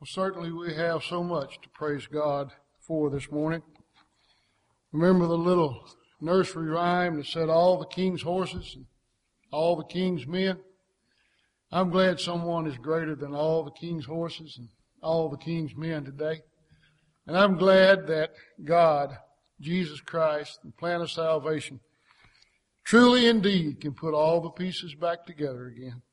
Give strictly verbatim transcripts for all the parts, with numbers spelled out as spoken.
Well, certainly we have so much to praise God for this morning. Remember the little nursery rhyme that said all the king's horses and all the king's men? I'm glad someone is greater than all the king's horses and all the king's men today. And I'm glad that God, Jesus Christ, the plan of salvation, truly indeed can put all the pieces back together again.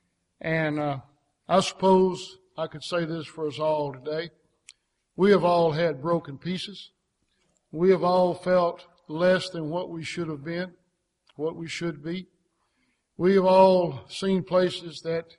And uh, I suppose I could say this for us all today. We have all had broken pieces. We have all felt less than what we should have been, what we should be. We have all seen places that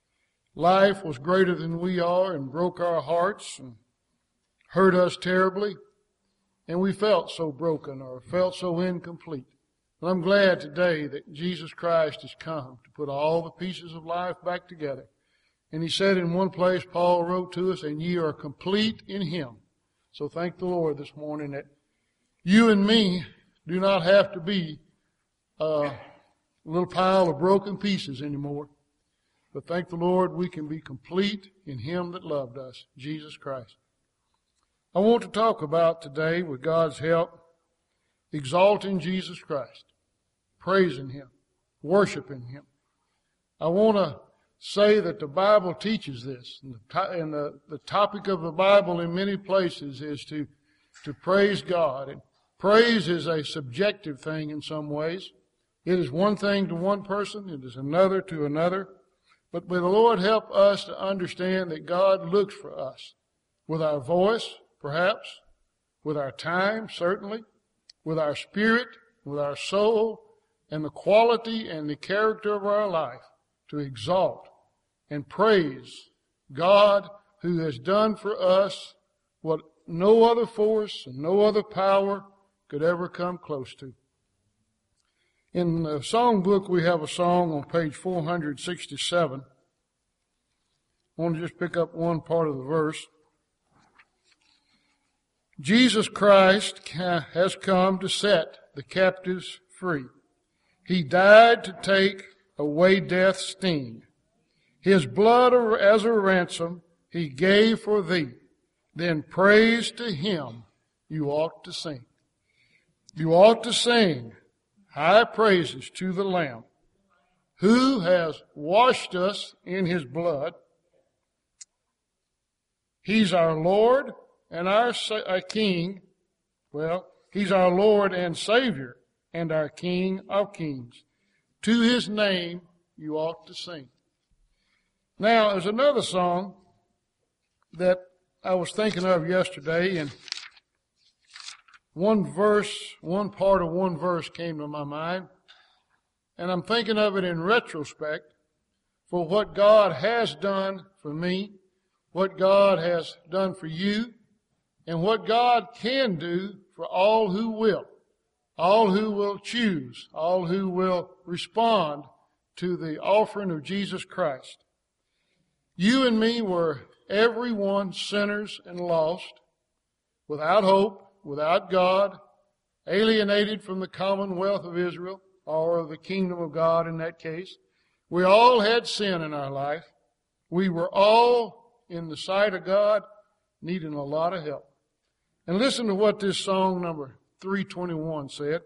life was greater than we are and broke our hearts and hurt us terribly. And we felt so broken or felt so incomplete. But I'm glad today that Jesus Christ has come to put all the pieces of life back together. And he said in one place, Paul wrote to us, and ye are complete in him. So thank the Lord this morning that you and me do not have to be a little pile of broken pieces anymore. But thank the Lord we can be complete in him that loved us, Jesus Christ. I want to talk about today, with God's help, exalting Jesus Christ, praising him, worshiping him. I want to say that the Bible teaches this. And, the, to- and the, the topic of the Bible in many places is to, to praise God. And praise is a subjective thing in some ways. It is one thing to one person. It is another to another. But may the Lord help us to understand that God looks for us with our voice, perhaps, with our time, certainly, with our spirit, with our soul, and the quality and the character of our life, to exalt and praise God who has done for us what no other force and no other power could ever come close to. In the songbook, we have a song on page four hundred sixty-seven. I want to just pick up one part of the verse. Jesus Christ has come to set the captives free. He died to take away death's sting. His blood as a ransom he gave for thee. Then praise to him you ought to sing. You ought to sing high praises to the Lamb who has washed us in his blood. He's our Lord and our, our King. Well, he's our Lord and Savior and our King of kings. To his name you ought to sing. Now, there's another song that I was thinking of yesterday, and one verse, one part of one verse came to my mind, and I'm thinking of it in retrospect for what God has done for me, what God has done for you, and what God can do for all who will. All who will choose, all who will respond to the offering of Jesus Christ. You and me were everyone sinners and lost, without hope, without God, alienated from the commonwealth of Israel, or the kingdom of God in that case. We all had sin in our life. We were all, in the sight of God, needing a lot of help. And listen to what this song number three twenty-one said.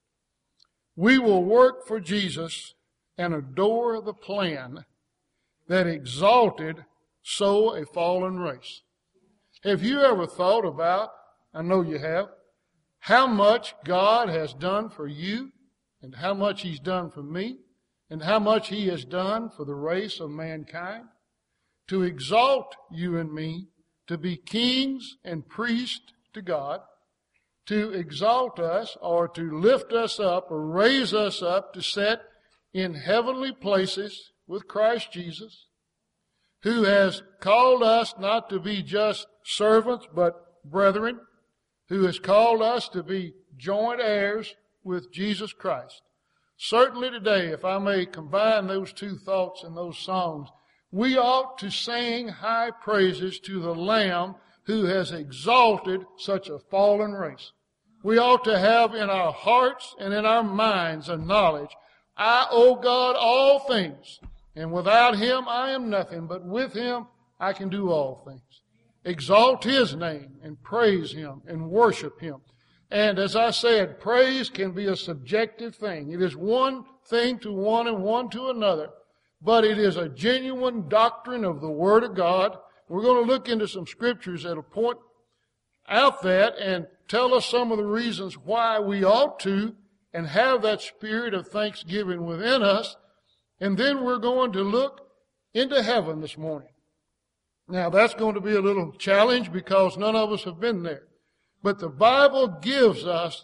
We will work for Jesus and adore the plan that exalted so a fallen race. Have you ever thought about, I know you have, how much God has done for you and how much he's done for me and how much he has done for the race of mankind? To exalt you and me, to be kings and priests to God, to exalt us or to lift us up or raise us up to sit in heavenly places with Christ Jesus, who has called us not to be just servants but brethren, who has called us to be joint heirs with Jesus Christ. Certainly today, if I may combine those two thoughts in those songs, we ought to sing high praises to the Lamb who has exalted such a fallen race. We ought to have in our hearts and in our minds a knowledge, I owe God all things, and without him I am nothing, but with him I can do all things. Exalt His name and praise Him and worship Him. And as I said, praise can be a subjective thing. It is one thing to one and one to another. But it is a genuine doctrine of the Word of God. We're going to look into some scriptures that will point out that and tell us some of the reasons why we ought to and have that spirit of thanksgiving within us. And then we're going to look into heaven this morning. Now that's going to be a little challenge because none of us have been there. But the Bible gives us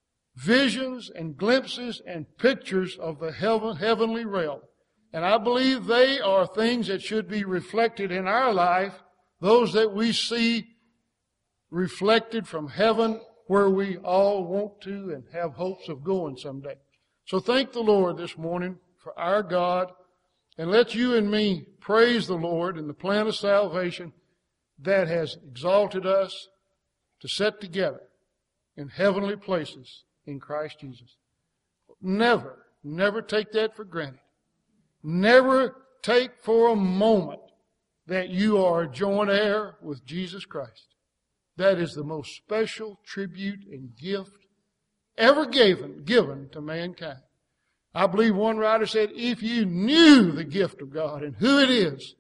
visions and glimpses and pictures of the heaven, heavenly realm. And I believe they are things that should be reflected in our life, those that we see reflected from heaven where we all want to and have hopes of going someday. So thank the Lord this morning for our God, and let you and me praise the Lord in the plan of salvation that has exalted us to set together in heavenly places in Christ Jesus. Never, never take that for granted. Never take for a moment that you are a joint heir with Jesus Christ. That is the most special tribute and gift ever given, given to mankind. I believe one writer said, if you knew the gift of God and who it is,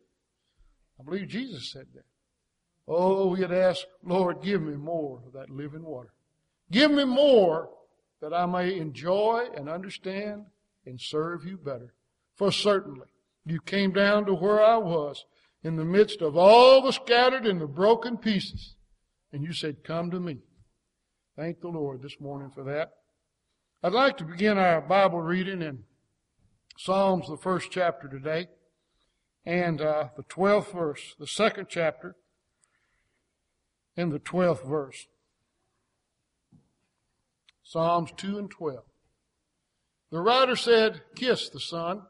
I believe Jesus said that. Oh, we'd ask, Lord, give me more of that living water. Give me more that I may enjoy and understand and serve you better. For certainly, you came down to where I was in the midst of all the scattered and the broken pieces. And you said, come to me. Thank the Lord this morning for that. I'd like to begin our Bible reading in Psalms, the first chapter today, and uh, the twelfth verse, the second chapter, and the twelfth verse. Psalms two and twelve. The writer said, kiss the Son,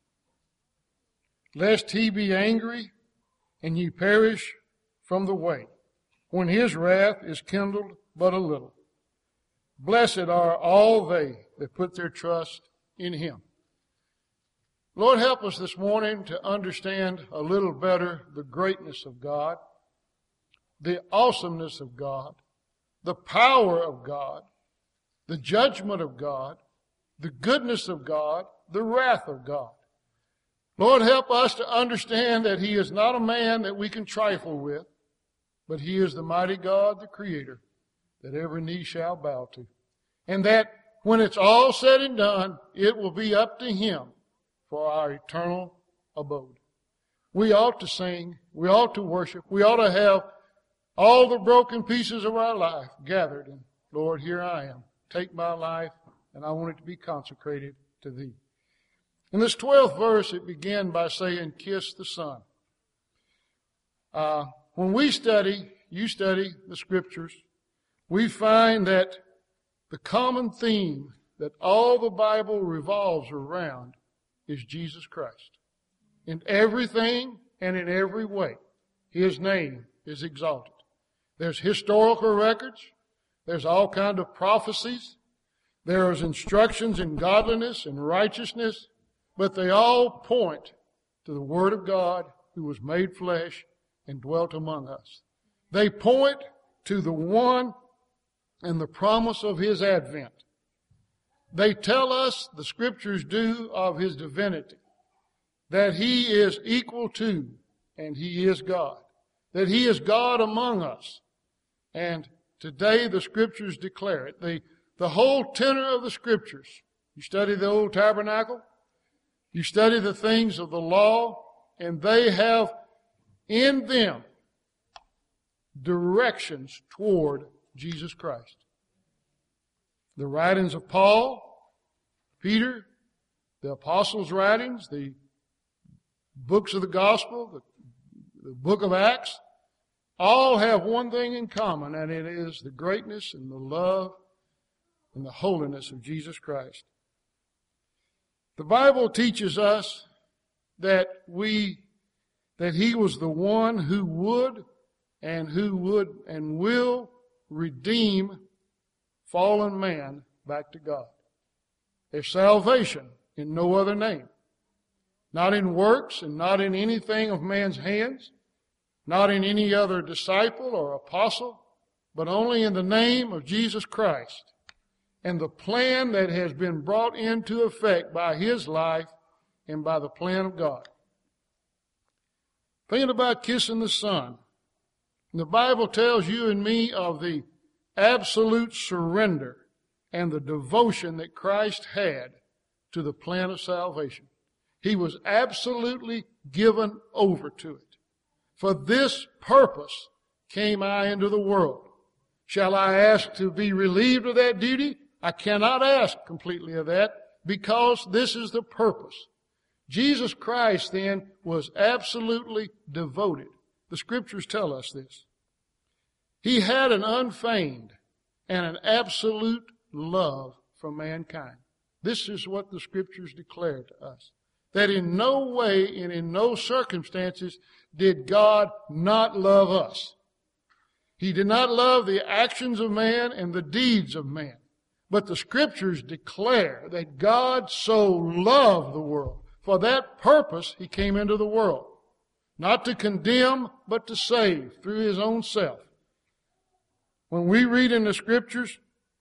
lest he be angry and ye perish from the way, when his wrath is kindled but a little. Blessed are all they that put their trust in Him. Lord, help us this morning to understand a little better the greatness of God, the awesomeness of God, the power of God, the judgment of God, the goodness of God, the wrath of God. Lord, help us to understand that He is not a man that we can trifle with, but He is the mighty God, the Creator, that every knee shall bow to. And that when it's all said and done, it will be up to Him for our eternal abode. We ought to sing, we ought to worship, we ought to have all the broken pieces of our life gathered. And Lord, here I am. Take my life, and I want it to be consecrated to Thee. In this twelfth verse, it began by saying, kiss the Son. Uh, when we study, you study the Scriptures, we find that the common theme that all the Bible revolves around is Jesus Christ. In everything and in every way, His name is exalted. There's historical records. There's all kinds of prophecies. There's instructions in godliness and righteousness. But they all point to the Word of God who was made flesh and dwelt among us. They point to the one and the promise of His advent. They tell us, the Scriptures do, of His divinity, that He is equal to and He is God, that He is God among us. And today the Scriptures declare it. The, the whole tenor of the Scriptures, you study the old tabernacle, you study the things of the law, and they have in them directions toward Jesus Christ. The writings of Paul, Peter, the apostles' writings, the books of the gospel, the, the book of Acts, all have one thing in common, and it is the greatness and the love and the holiness of Jesus Christ. The Bible teaches us that we, that He was the one who would and who would and will redeem fallen man back to God. There's salvation in no other name. Not in works and not in anything of man's hands, not in any other disciple or apostle, but only in the name of Jesus Christ and the plan that has been brought into effect by His life and by the plan of God. Thinking about kissing the Son. The Bible tells you and me of the absolute surrender and the devotion that Christ had to the plan of salvation. He was absolutely given over to it. For this purpose came I into the world. Shall I ask to be relieved of that duty? I cannot ask completely of that, because this is the purpose. Jesus Christ then was absolutely devoted. The Scriptures tell us this. He had an unfeigned and an absolute love for mankind. This is what the Scriptures declare to us. That in no way and in no circumstances did God not love us. He did not love the actions of man and the deeds of man. But the Scriptures declare that God so loved the world. For that purpose He came into the world. Not to condemn, but to save through His own self. When we read in the Scriptures,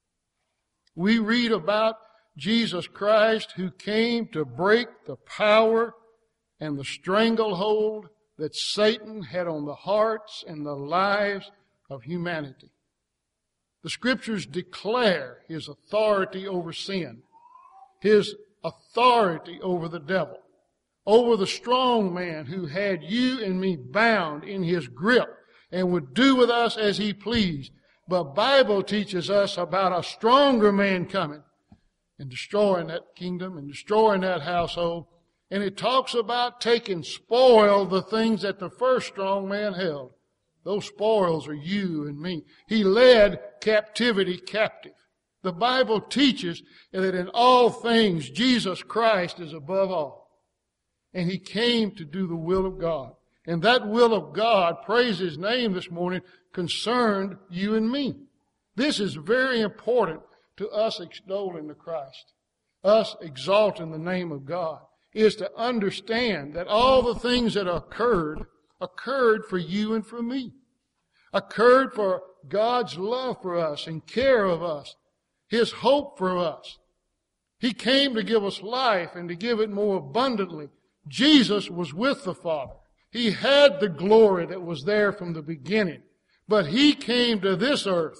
we read about Jesus Christ, who came to break the power and the stranglehold that Satan had on the hearts and the lives of humanity. The Scriptures declare His authority over sin, His authority over the devil, over the strong man who had you and me bound in his grip and would do with us as he pleased. But Bible teaches us about a stronger man coming and destroying that kingdom and destroying that household. And it talks about taking spoil the things that the first strong man held. Those spoils are you and me. He led captivity captive. The Bible teaches that in all things Jesus Christ is above all. And He came to do the will of God. And that will of God, praise His name this morning, concerned you and me. This is very important to us extolling the Christ, us exalting the name of God, is to understand that all the things that occurred, occurred for you and for me. Occurred for God's love for us and care of us, His hope for us. He came to give us life and to give it more abundantly. Jesus was with the Father. He had the glory that was there from the beginning. But He came to this earth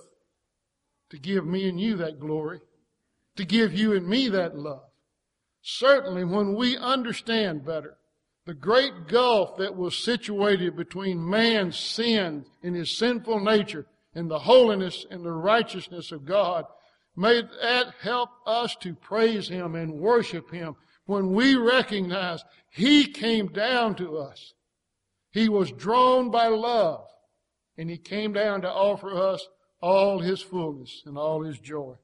to give me and you that glory, to give you and me that love. Certainly when we understand better the great gulf that was situated between man's sin in his sinful nature and the holiness and the righteousness of God, may that help us to praise Him and worship Him when we recognize He came down to us. He was drawn by love, and He came down to offer us all His fullness and all His joy.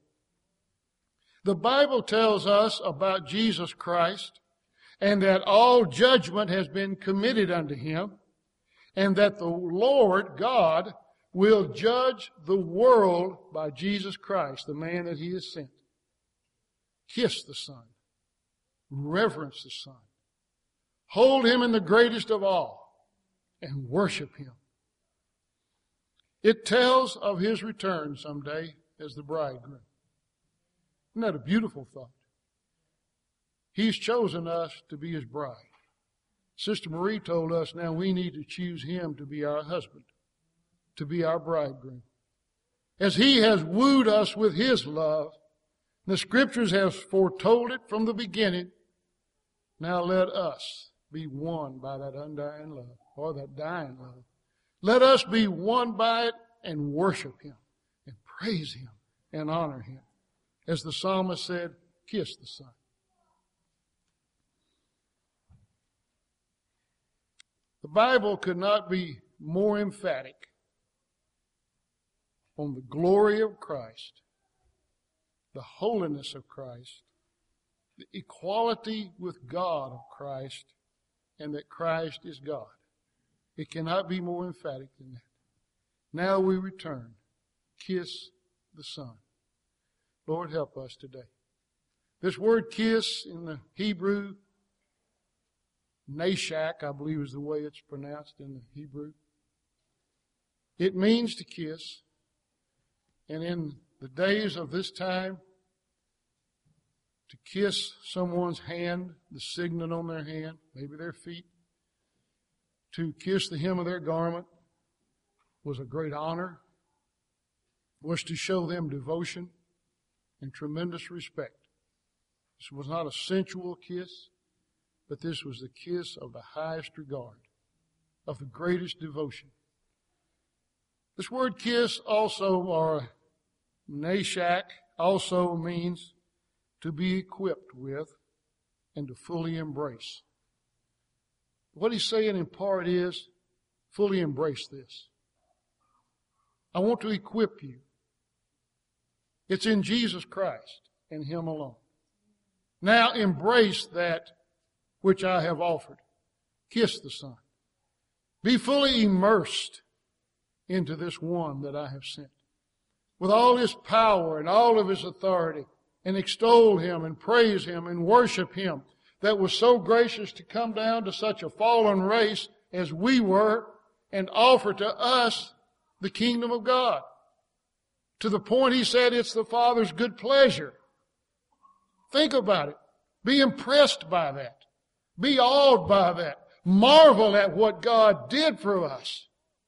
The Bible tells us about Jesus Christ, and that all judgment has been committed unto Him, and that the Lord God will judge the world by Jesus Christ, the man that He has sent. Kiss the Son. Reverence the Son. Hold Him in the greatest of all, and worship Him. It tells of His return someday as the bridegroom. Isn't that a beautiful thought? He's chosen us to be His bride. Sister Marie told us now we need to choose Him to be our husband, to be our bridegroom. As He has wooed us with His love, the Scriptures have foretold it from the beginning. Now let us be won by that undying love, or that dying love. Let us be won by it and worship Him and praise Him and honor Him. As the psalmist said, kiss the Son. The Bible could not be more emphatic on the glory of Christ, the holiness of Christ, the equality with God of Christ, and that Christ is God. It cannot be more emphatic than that. Now we return. Kiss the Son. Lord, help us today. This word kiss in the Hebrew, nashak, I believe is the way it's pronounced in the Hebrew. It means to kiss. And in the days of this time, to kiss someone's hand, the signet on their hand, maybe their feet, to kiss the hem of their garment was a great honor, was to show them devotion and tremendous respect. This was not a sensual kiss, but this was the kiss of the highest regard, of the greatest devotion. This word kiss also, or nashak, also means to be equipped with and to fully embrace. What he's saying in part is, fully embrace this. I want to equip you. It's in Jesus Christ and Him alone. Now embrace that which I have offered. Kiss the Son. Be fully immersed into this one that I have sent, with all His power and all of His authority, and extol Him and praise Him and worship Him that was so gracious to come down to such a fallen race as we were and offer to us the kingdom of God. To the point He said it's the Father's good pleasure. Think about it. Be impressed by that. Be awed by that. Marvel at what God did for us.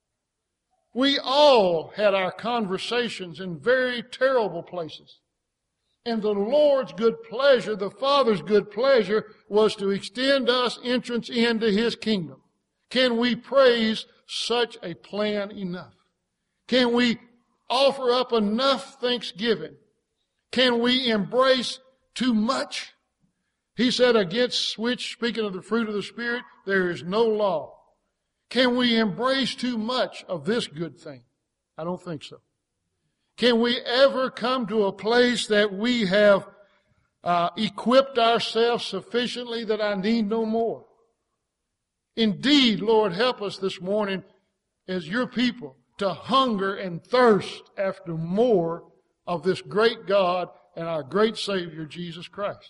We all had our conversations in very terrible places. And the Lord's good pleasure, the Father's good pleasure, was to extend us entrance into His kingdom. Can we praise such a plan enough? Can we offer up enough thanksgiving? Can we embrace too much? He said, against which, speaking of the fruit of the Spirit, there is no law. Can we embrace too much of this good thing? I don't think so. Can we ever come to a place that we have uh, equipped ourselves sufficiently that I need no more? Indeed, Lord, help us this morning as your people to hunger and thirst after more of this great God and our great Savior, Jesus Christ.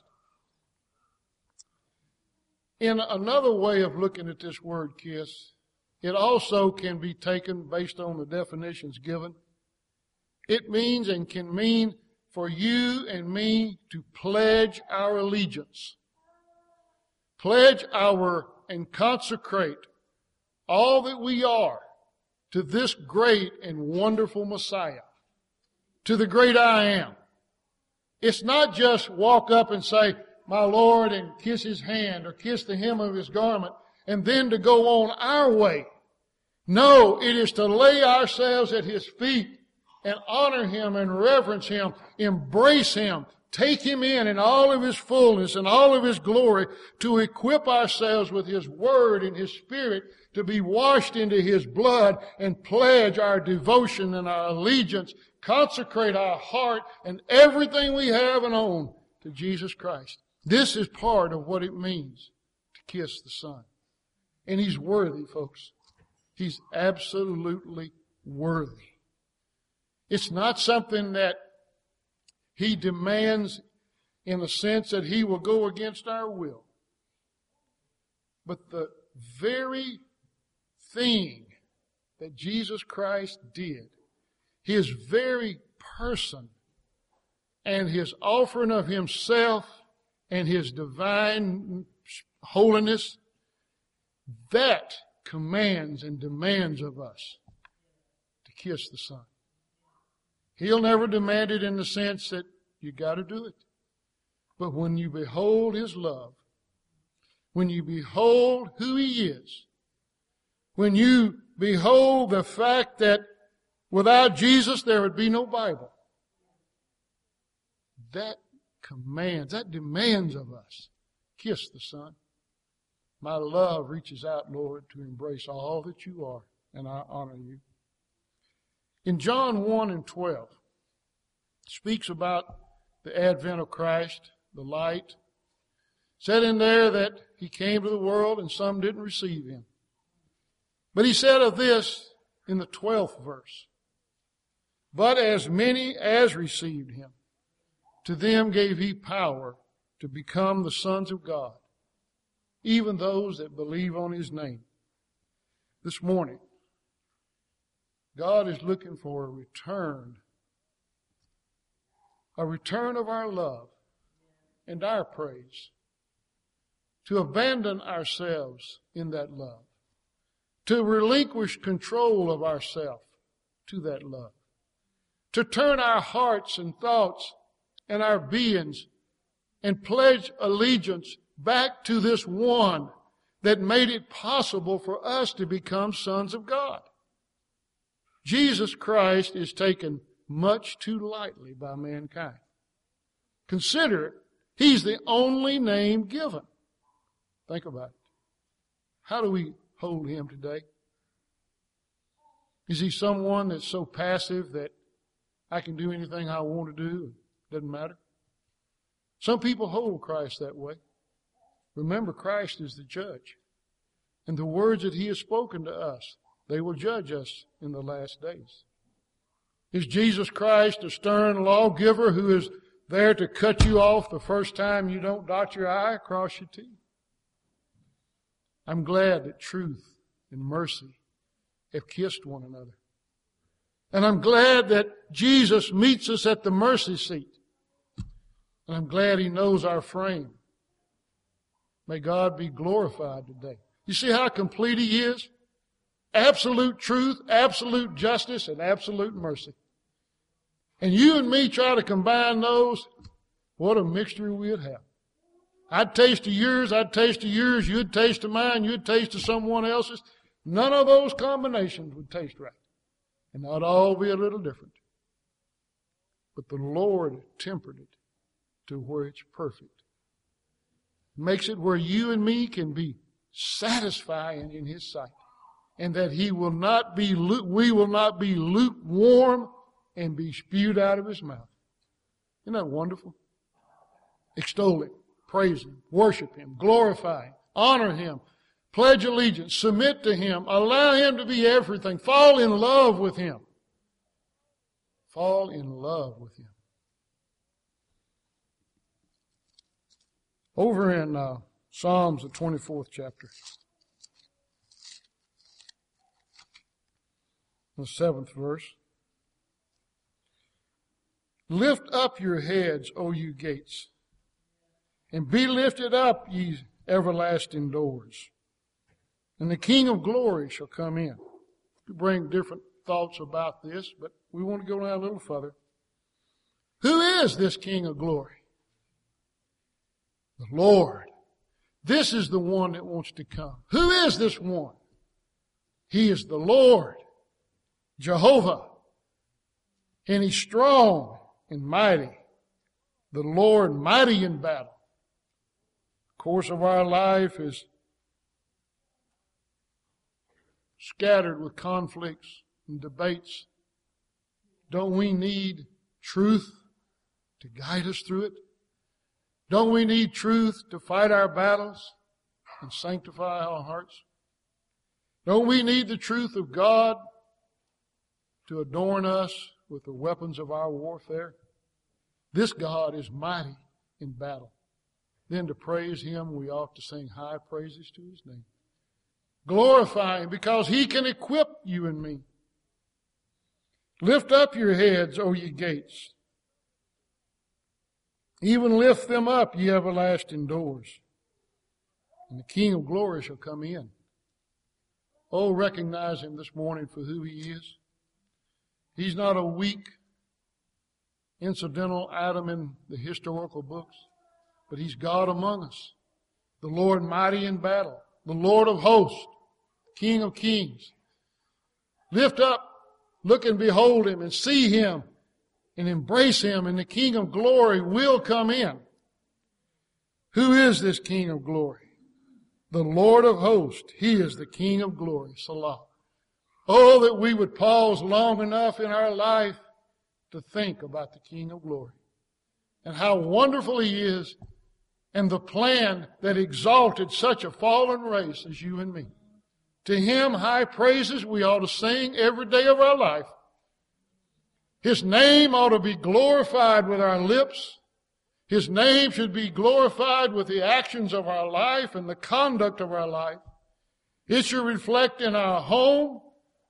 In another way of looking at this word kiss, it also can be taken based on the definitions given. It means and can mean for you and me to pledge our allegiance. Pledge our and consecrate all that we are to this great and wonderful Messiah, to the great I Am. It's not just walk up and say, my Lord, and kiss His hand or kiss the hem of His garment, and then to go on our way. No, it is to lay ourselves at His feet and honor Him and reverence Him, embrace Him, take Him in in all of His fullness and all of His glory, to equip ourselves with His Word and His Spirit, to be washed into His blood and pledge our devotion and our allegiance, consecrate our heart and everything we have and own to Jesus Christ. This is part of what it means to kiss the Son. And He's worthy, folks. He's absolutely worthy. It's not something that He demands in the sense that He will go against our will. But the very thing that Jesus Christ did, His very person and His offering of Himself and His divine holiness, that commands and demands of us to kiss the Son. He'll never demand it in the sense that you got to do it. But when you behold His love, when you behold who He is, when you behold the fact that without Jesus there would be no Bible, that commands, that demands of us, kiss the Son. My love reaches out, Lord, to embrace all that you are, and I honor you. In John one and twelve, it speaks about the advent of Christ, the light. Said in there that He came to the world and some didn't receive Him. But He said of this in the twelfth verse, but as many as received Him, to them gave He power to become the sons of God, even those that believe on His name. This morning, God is looking for a return, a return of our love and our praise, to abandon ourselves in that love, to relinquish control of ourselves to that love, to turn our hearts and thoughts and our beings and pledge allegiance back to this one that made it possible for us to become sons of God. Jesus Christ is taken much too lightly by mankind. Consider it, He's the only name given. Think about it. How do we hold Him today? Is He someone that's so passive that I can do anything I want to do? It doesn't matter. Some people hold Christ that way. Remember, Christ is the judge. And the words that He has spoken to us, they will judge us in the last days. Is Jesus Christ a stern lawgiver who is there to cut you off the first time you don't dot your I, cross your T? I'm glad that truth and mercy have kissed one another. And I'm glad that Jesus meets us at the mercy seat. And I'm glad He knows our frame. May God be glorified today. You see how complete He is? Absolute truth, absolute justice, and absolute mercy. And you and me try to combine those, what a mixture we'd have. I'd taste of yours, I'd taste of yours, you'd taste of mine, you'd taste of someone else's. None of those combinations would taste right. And they'd all be a little different. But the Lord tempered it to where it's perfect. Makes it where you and me can be satisfying in His sight. And that He will not be, we will not be lukewarm and be spewed out of His mouth. Isn't that wonderful? Extol Him, praise Him, worship Him, glorify Him, honor Him, pledge allegiance, submit to Him, allow Him to be everything, fall in love with Him. Fall in love with Him. Over in uh, Psalms, the twenty-fourth chapter, the seventh verse. Lift up your heads, O you gates, and be lifted up, ye everlasting doors, and the King of glory shall come in. We bring different thoughts about this, but we want to go down a little further. Who is this King of glory? The Lord. This is the one that wants to come. Who is this one? He is the Lord, Jehovah. And He's strong and mighty. The Lord mighty in battle. The course of our life is scattered with conflicts and debates. Don't we need truth to guide us through it? Don't we need truth to fight our battles and sanctify our hearts? Don't we need the truth of God to adorn us with the weapons of our warfare? This God is mighty in battle. Then to praise Him, we ought to sing high praises to His name. Glorify Him because He can equip you and me. Lift up your heads, O ye gates. Even lift them up, ye everlasting doors, and the King of glory shall come in. Oh, recognize Him this morning for who He is. He's not a weak, incidental item in the historical books, but He's God among us, the Lord mighty in battle, the Lord of hosts, King of kings. Lift up, look and behold Him and see Him and embrace Him, and the King of glory will come in. Who is this King of glory? The Lord of hosts. He is the King of glory. Salah. Oh, that we would pause long enough in our life to think about the King of glory and how wonderful He is and the plan that exalted such a fallen race as you and me. To Him high praises we ought to sing every day of our life. His name ought to be glorified with our lips. His name should be glorified with the actions of our life and the conduct of our life. It should reflect in our home,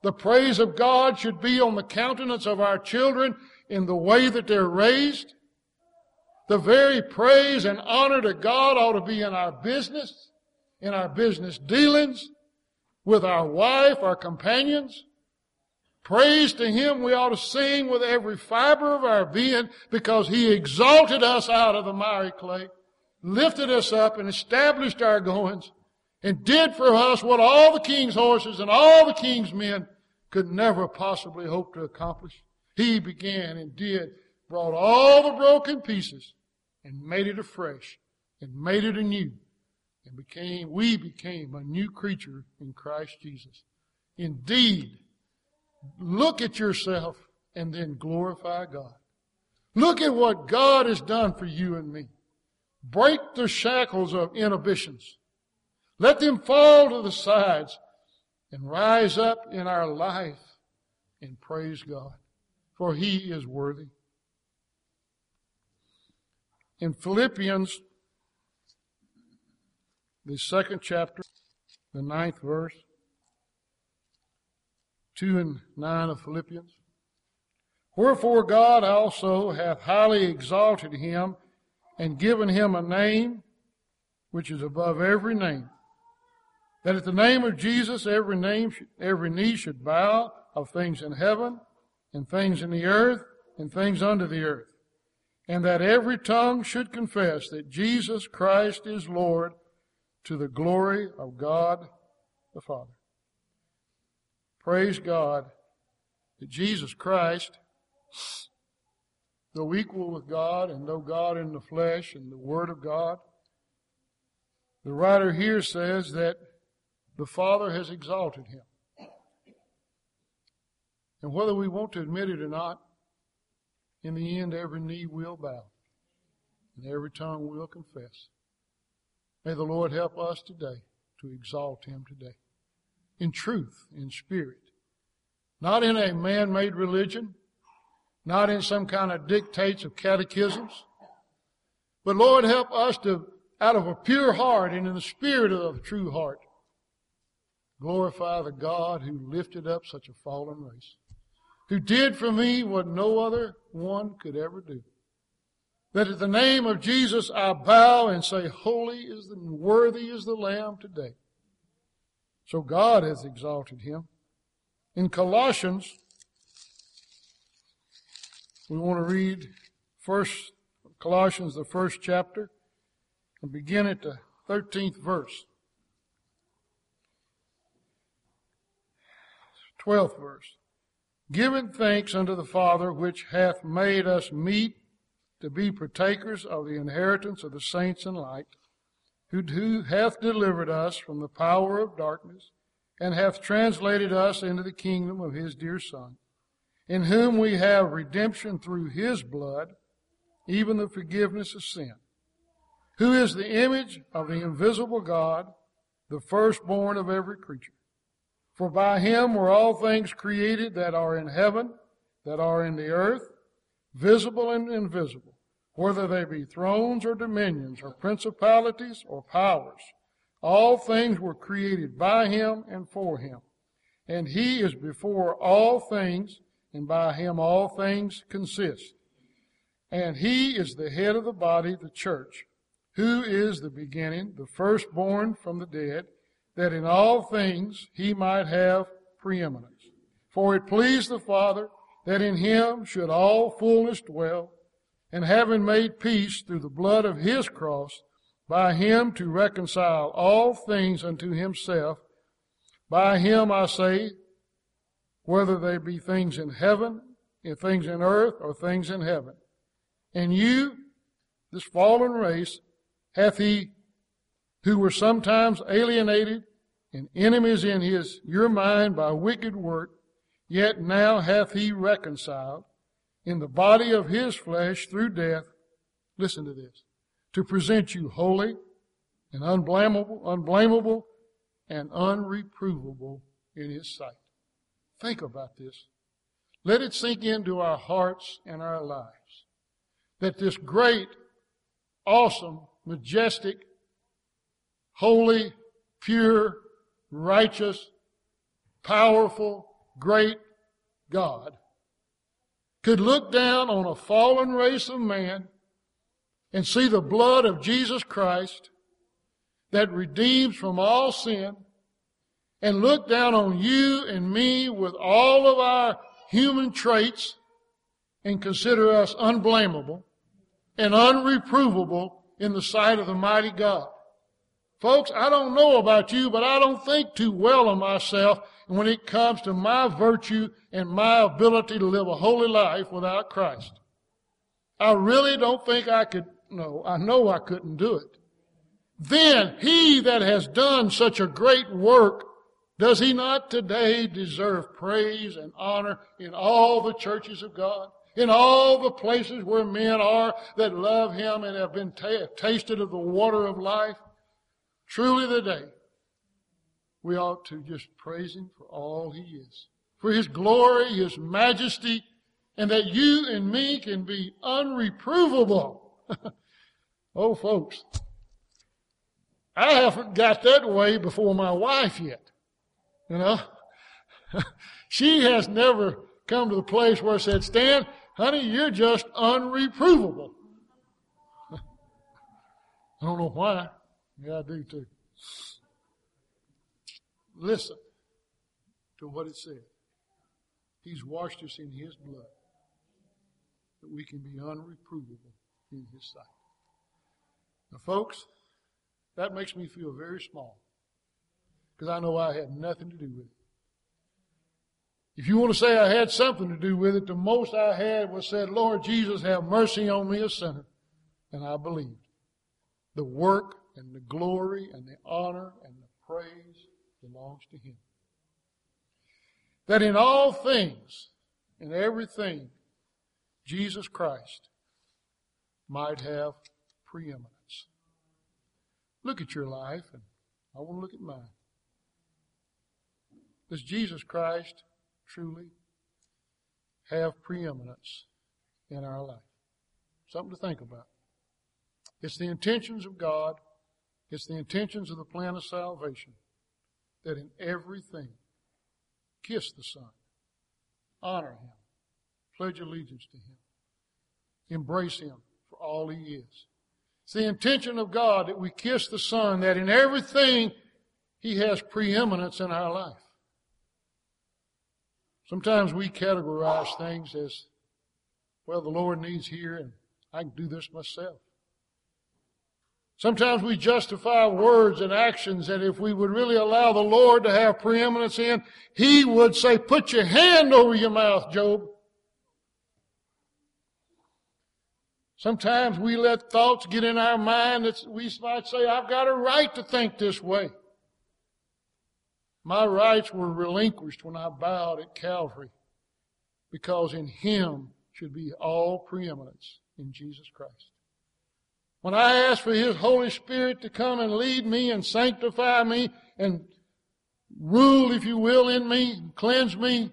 The praise of God should be on the countenance of our children in the way that they're raised. The very praise and honor to God ought to be in our business, in our business dealings, with our wife, our companions. Praise to Him we ought to sing with every fiber of our being, because He exalted us out of the miry clay, lifted us up and established our goings, and did for us what all the king's horses and all the king's men could never possibly hope to accomplish. He began and did, brought all the broken pieces and made it afresh and made it anew, and became, we became a new creature in Christ Jesus. Indeed, look at yourself and then glorify God. Look at what God has done for you and me. Break the shackles of inhibitions. Let them fall to the sides and rise up in our life and praise God, for He is worthy. In Philippians, the second chapter, the ninth verse, two and nine of Philippians. Wherefore God also hath highly exalted Him and given Him a name which is above every name, that at the name of Jesus every name, every knee should bow, of things in heaven and things in the earth and things under the earth, and that every tongue should confess that Jesus Christ is Lord, to the glory of God the Father. Praise God that Jesus Christ, though equal with God and though God in the flesh and the Word of God, the writer here says that the Father has exalted Him. And whether we want to admit it or not, in the end every knee will bow and every tongue will confess. May the Lord help us today to exalt Him today. In truth, in spirit. Not in a man-made religion. Not in some kind of dictates of catechisms. But Lord, help us to, out of a pure heart and in the spirit of a true heart, glorify the God who lifted up such a fallen race. Who did for me what no other one could ever do. That at the name of Jesus I bow and say, holy is the, worthy is the Lamb today. So God has exalted Him. In Colossians, we want to read first Colossians, the first chapter, and begin at the thirteenth verse. twelfth verse. Giving thanks unto the Father, which hath made us meet to be partakers of the inheritance of the saints in light, who, who hath delivered us from the power of darkness, and hath translated us into the kingdom of His dear Son, in whom we have redemption through His blood, even the forgiveness of sin, who is the image of the invisible God, the firstborn of every creature. For by Him were all things created that are in heaven, that are in the earth, visible and invisible, whether they be thrones or dominions or principalities or powers. All things were created by Him and for Him. And He is before all things, and by Him all things consist. And He is the head of the body, the church, who is the beginning, the firstborn from the dead, that in all things He might have preeminence. For it pleased the Father that in Him should all fullness dwell, and having made peace through the blood of His cross, by Him to reconcile all things unto Himself. By Him, I say, whether they be things in heaven, or things in earth, or things in heaven. And you, this fallen race, hath He, who were sometimes alienated and enemies in his your mind by wicked work, yet now hath He reconciled in the body of His flesh through death, listen to this, to present you holy and unblameable, unblameable and unreprovable in His sight. Think about this. Let it sink into our hearts and our lives that this great, awesome, majestic, holy, pure, righteous, powerful, great God could look down on a fallen race of man and see the blood of Jesus Christ that redeems from all sin, and look down on you and me with all of our human traits and consider us unblameable and unreprovable in the sight of the mighty God. Folks, I don't know about you, but I don't think too well of myself when it comes to my virtue and my ability to live a holy life without Christ. I really don't think I could, no, I know I couldn't do it. Then he that has done such a great work, does he not today deserve praise and honor in all the churches of God? In all the places where men are that love him and have been t- tasted of the water of life? Truly today, we ought to just praise him for all he is, for his glory, his majesty, and that you and me can be unreprovable. Oh, folks, I haven't got that way before my wife yet. You know, she has never come to the place where I said, Stan, honey, you're just unreprovable. I don't know why. Yeah, I do too. Listen to what it said. He's washed us in his blood, that we can be unreprovable in his sight. Now, folks, that makes me feel very small, because I know I had nothing to do with it. If you want to say I had something to do with it, the most I had was said, Lord Jesus, have mercy on me, a sinner. And I believed. The work and the glory and the honor and the praise belongs to him. That in all things, in everything, Jesus Christ might have preeminence. Look at your life, and I want to look at mine. Does Jesus Christ truly have preeminence in our life? Something to think about. It's the intentions of God. It's the intentions of the plan of salvation that in everything, kiss the Son, honor him, pledge allegiance to him, embrace him for all he is. It's the intention of God that we kiss the Son, that in everything he has preeminence in our life. Sometimes we categorize things as, well, the Lord needs here and I can do this myself. Sometimes we justify words and actions that if we would really allow the Lord to have preeminence in, he would say, put your hand over your mouth, Job. Sometimes we let thoughts get in our mind that we might say, I've got a right to think this way. My rights were relinquished when I bowed at Calvary, because in him should be all preeminence in Jesus Christ. When I ask for his Holy Spirit to come and lead me and sanctify me and rule, if you will, in me, cleanse me,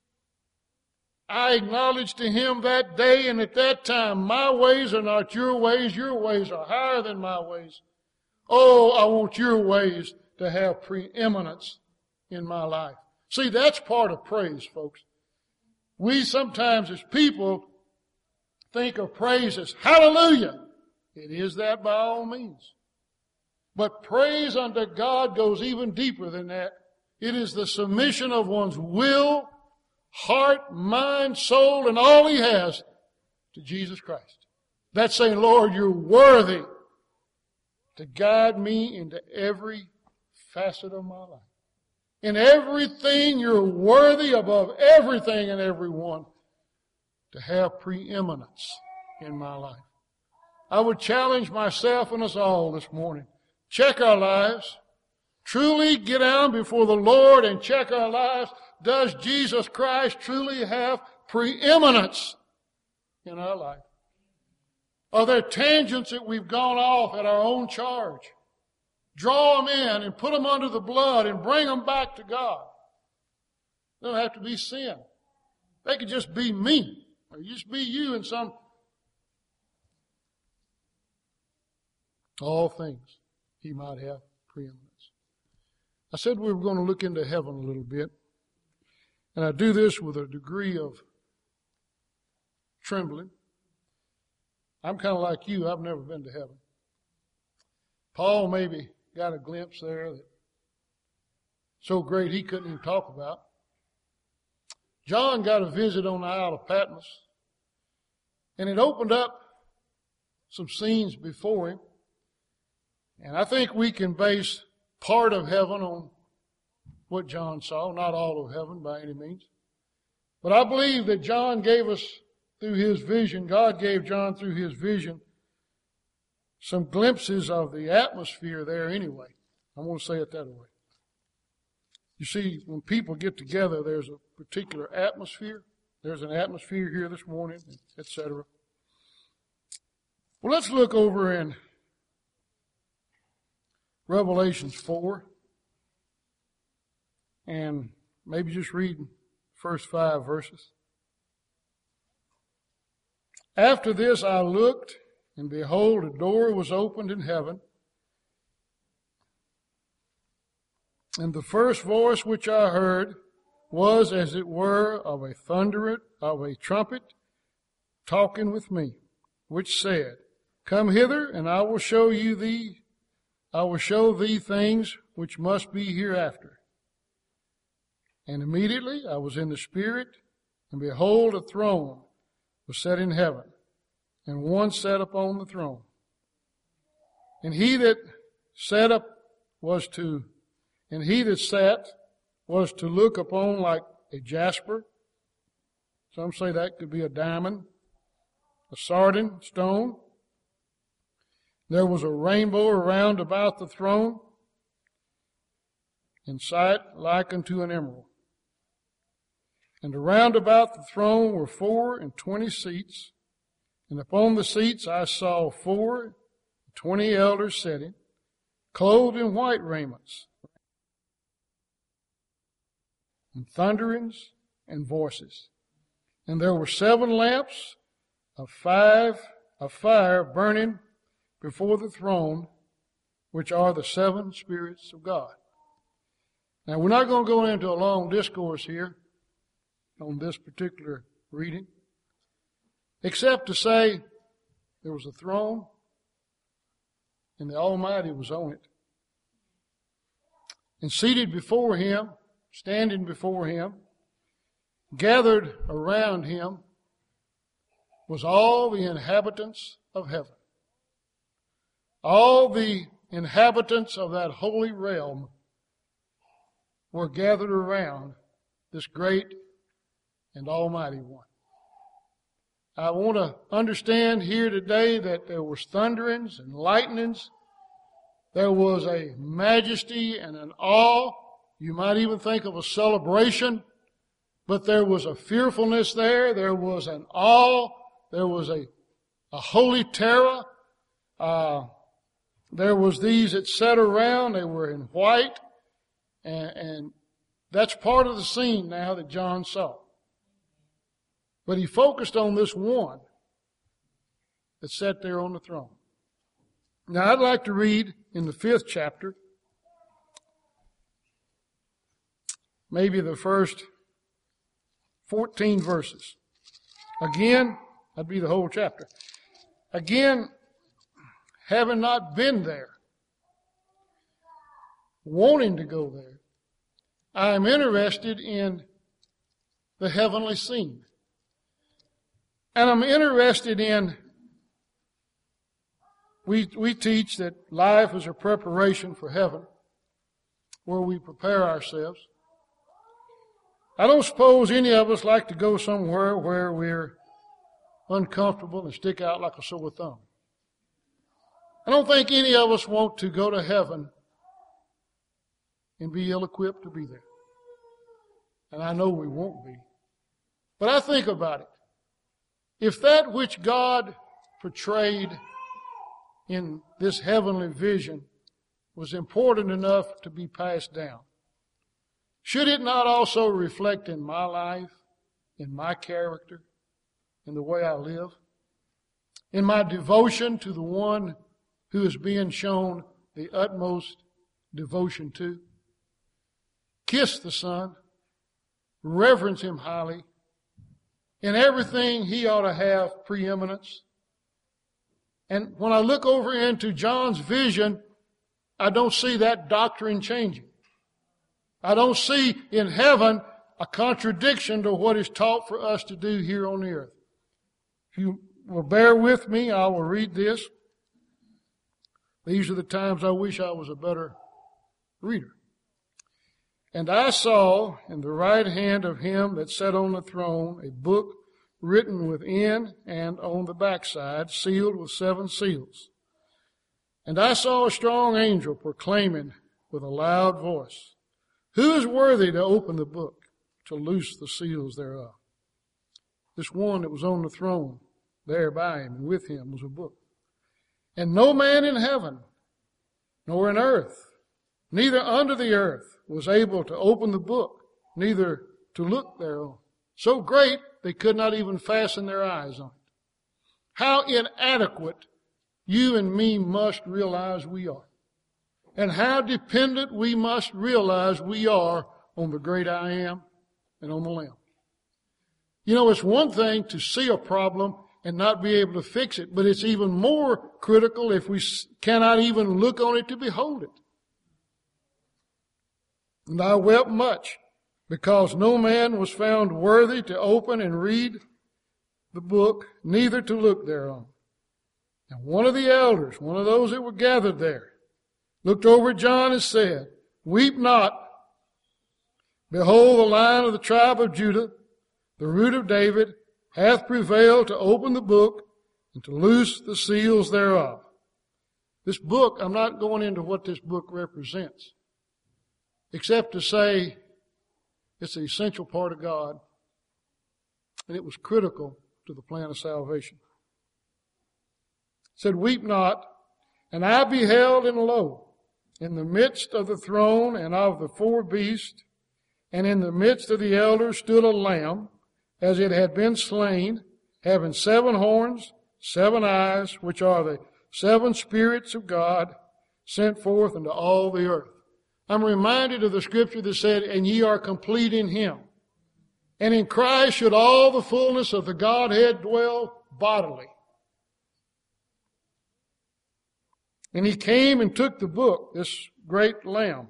I acknowledge to him that day and at that time, my ways are not your ways, your ways are higher than my ways. Oh, I want your ways to have preeminence in my life. See, that's part of praise, folks. We sometimes as people think of praise as hallelujah. It is that by all means. But praise unto God goes even deeper than that. It is the submission of one's will, heart, mind, soul, and all he has to Jesus Christ. That's saying, Lord, you're worthy to guide me into every facet of my life. In everything, you're worthy above everything and everyone to have preeminence in my life. I would challenge myself and us all this morning. Check our lives. Truly get down before the Lord and check our lives. Does Jesus Christ truly have preeminence in our life? Are there tangents that we've gone off at our own charge? Draw them in and put them under the blood and bring them back to God. They don't have to be sin. They could just be me, or just be you in some. All things he might have preeminence. I said we were going to look into heaven a little bit. And I do this with a degree of trembling. I'm kind of like you. I've never been to heaven. Paul maybe got a glimpse there that so great he couldn't even talk about. John got a visit on the Isle of Patmos, and it opened up some scenes before him. And I think we can base part of heaven on what John saw, not all of heaven by any means. But I believe that John gave us through his vision, God gave John through his vision some glimpses of the atmosphere there anyway. I'm going to say it that way. You see, when people get together, there's a particular atmosphere. There's an atmosphere here this morning, et cetera. Well, let's look over in Revelations four and maybe just read the first five verses. After this I looked, and behold, a door was opened in heaven. And the first voice which I heard was as it were of a thunderant, of a trumpet, talking with me, which said, Come hither, and I will show you thee, I will show thee things which must be hereafter. And immediately I was in the Spirit, and behold, a throne was set in heaven, and one sat upon the throne. And he that sat up was to, and he that sat was to look upon like a jasper. Some say that could be a diamond, a sardine stone. There was a rainbow around about the throne, in sight like unto an emerald. And around about the throne were four and twenty seats, and upon the seats I saw four and twenty elders sitting, clothed in white raiments, and thunderings and voices. And there were seven lamps of five of fire burning before the throne, which are the seven spirits of God. Now, we're not going to go into a long discourse here on this particular reading, except to say there was a throne and the Almighty was on it. And seated before him, standing before him, gathered around him, was all the inhabitants of heaven. All the inhabitants of that holy realm were gathered around this great and almighty one. I want to understand here today that there was thunderings and lightnings. There was a majesty and an awe. You might even think of a celebration, but there was a fearfulness there. There was an awe. There was a, a holy terror. Uh, there was these that sat around. They were in white. And, and that's part of the scene now that John saw. But he focused on this one that sat there on the throne. Now I'd like to read in the fifth chapter, maybe the first fourteen verses. Again, that'd be the whole chapter. Again, having not been there, wanting to go there, I am interested in the heavenly scene. And I'm interested in, we, we teach that life is a preparation for heaven, where we prepare ourselves. I don't suppose any of us like to go somewhere where we're uncomfortable and stick out like a sore thumb. I don't think any of us want to go to heaven and be ill-equipped to be there. And I know we won't be. But I think about it. If that which God portrayed in this heavenly vision was important enough to be passed down, should it not also reflect in my life, in my character, in the way I live, in my devotion to the one who is being shown the utmost devotion to? Kiss the Son, reverence Him highly. In everything, He ought to have preeminence. And when I look over into John's vision, I don't see that doctrine changing. I don't see in heaven a contradiction to what is taught for us to do here on the earth. If you will bear with me, I will read this. These are the times I wish I was a better reader. And I saw in the right hand of Him that sat on the throne a book written within and on the backside, sealed with seven seals. And I saw a strong angel proclaiming with a loud voice, Who is worthy to open the book, to loose the seals thereof? This one that was on the throne, there by Him and with Him was a book. And no man in heaven, nor in earth, neither under the earth, was able to open the book, neither to look thereon. So great, they could not even fasten their eyes on it. How inadequate you and me must realize we are. And how dependent we must realize we are on the great I Am and on the Lamb. You know, it's one thing to see a problem and not be able to fix it, but it's even more critical if we cannot even look on it to behold it. And I wept much, because no man was found worthy to open and read the book, neither to look thereon. And one of the elders, one of those that were gathered there, looked over at John and said, Weep not. Behold, the Lion of the tribe of Judah, the root of David, hath prevailed to open the book and to loose the seals thereof. This book, I'm not going into what this book represents, except to say it's an essential part of God, and it was critical to the plan of salvation. It said, Weep not. And I beheld, and lo, in the midst of the throne and of the four beasts, and in the midst of the elders stood a lamb, as it had been slain, having seven horns, seven eyes, which are the seven spirits of God, sent forth into all the earth. I'm reminded of the scripture that said, And ye are complete in Him. And in Christ should all the fullness of the Godhead dwell bodily. And He came and took the book, this great Lamb,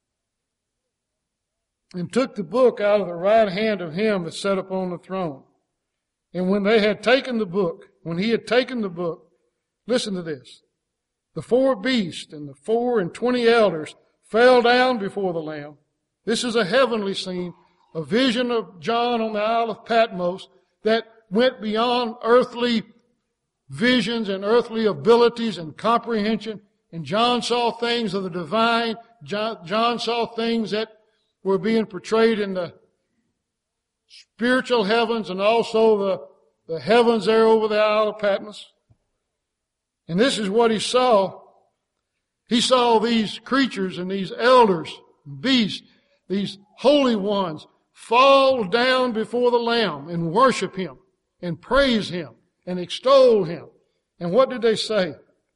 and took the book out of the right hand of Him that sat upon the throne. And when they had taken the book, when He had taken the book, listen to this, the four beasts and the four and twenty elders fell down before the Lamb. This is a heavenly scene, a vision of John on the Isle of Patmos that went beyond earthly visions and earthly abilities and comprehension. And John saw things of the divine. John, John saw things that were being portrayed in the spiritual heavens and also the, the heavens there over the Isle of Patmos. And this is what he saw. He saw these creatures and these elders, beasts, these holy ones fall down before the Lamb and worship Him and praise Him and extol Him. And what did they say?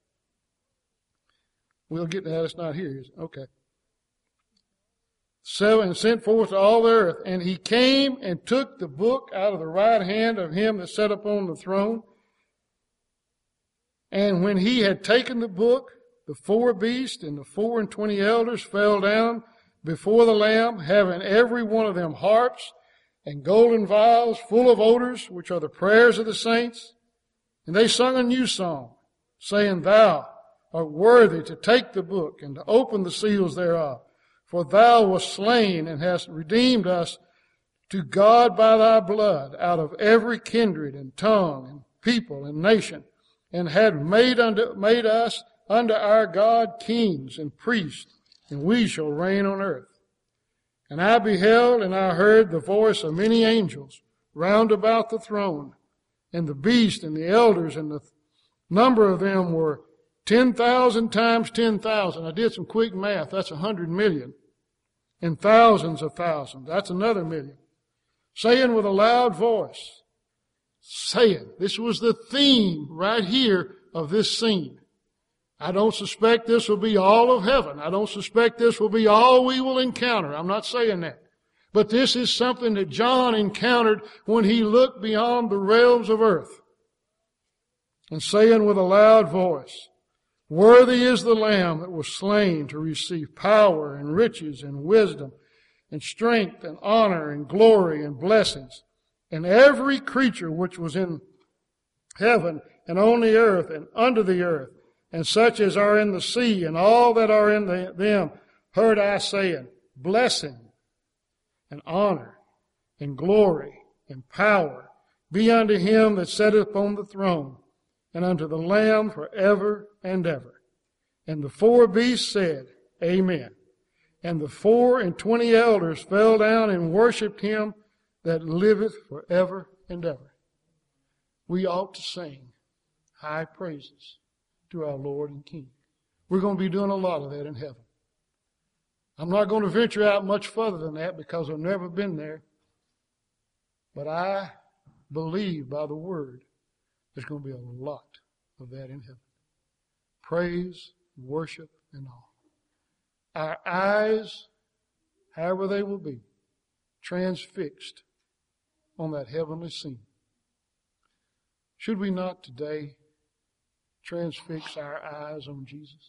We'll get to that. It's not here, is it? Okay. Seven, and sent forth to all the earth. And He came and took the book out of the right hand of Him that sat upon the throne. And when He had taken the book, the four beasts and the four and twenty elders fell down before the Lamb, having every one of them harps and golden vials full of odors, which are the prayers of the saints. And they sung a new song, saying, Thou art worthy to take the book and to open the seals thereof. For Thou wast slain and hast redeemed us to God by Thy blood out of every kindred and tongue and people and nation, and had made unto, made us unto our God kings and priests, and we shall reign on earth. And I beheld and I heard the voice of many angels round about the throne, and the beast and the elders, and the number of them were ten thousand times ten thousand. I did some quick math. That's a hundred million. And thousands of thousands. That's another million. Saying with a loud voice, saying, this was the theme right here of this scene. I don't suspect this will be all of heaven. I don't suspect this will be all we will encounter. I'm not saying that. But this is something that John encountered when he looked beyond the realms of earth, and saying with a loud voice, "Worthy is the Lamb that was slain to receive power and riches and wisdom and strength and honor and glory and blessings. And every creature which was in heaven and on the earth and under the earth, and such as are in the sea and all that are in the, them, heard I saying, Blessing and honor and glory and power be unto him that sitteth upon the throne, and unto the Lamb forever and ever." And the four beasts said, Amen. And the four and twenty elders fell down and worshipped him that liveth forever and ever. We ought to sing high praises to our Lord and King. We're going to be doing a lot of that in heaven. I'm not going to venture out much further than that because I've never been there. But I believe by the Word there's going to be a lot of that in heaven. Praise, worship, and all. Our eyes, however they will be, transfixed on that heavenly scene. Should we not today transfix our eyes on Jesus?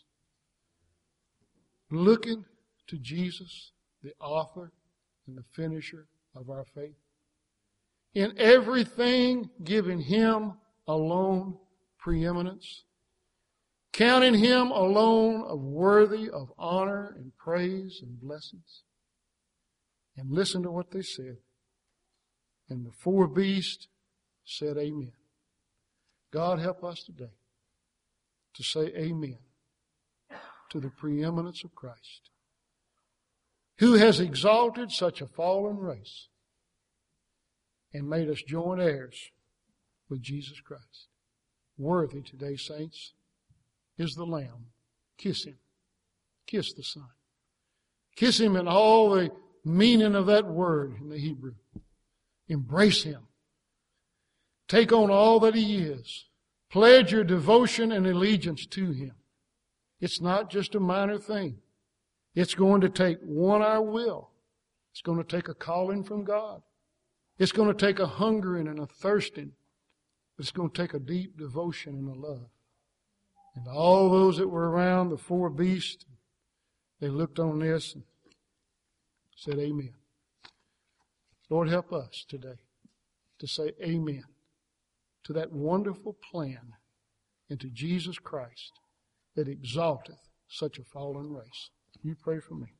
Looking to Jesus, the author and the finisher of our faith. In everything, giving him alone preeminence. Counting him alone of worthy of honor and praise and blessings. And listen to what they said. And the four beasts said amen. God help us today to say amen to the preeminence of Christ, who has exalted such a fallen race and made us joint heirs with Jesus Christ. Worthy today, saints, is the Lamb. Kiss him. Kiss the Son. Kiss him in all the meaning of that word in the Hebrew. Embrace him. Take on all that he is. Pledge your devotion and allegiance to him. It's not just a minor thing. It's going to take one, our will. It's going to take a calling from God. It's going to take a hungering and a thirsting. It's going to take a deep devotion and a love. And all those that were around the four beasts, they looked on this and said amen. Lord, help us today to say amen to that wonderful plan and to Jesus Christ that exalteth such a fallen race. You pray for me.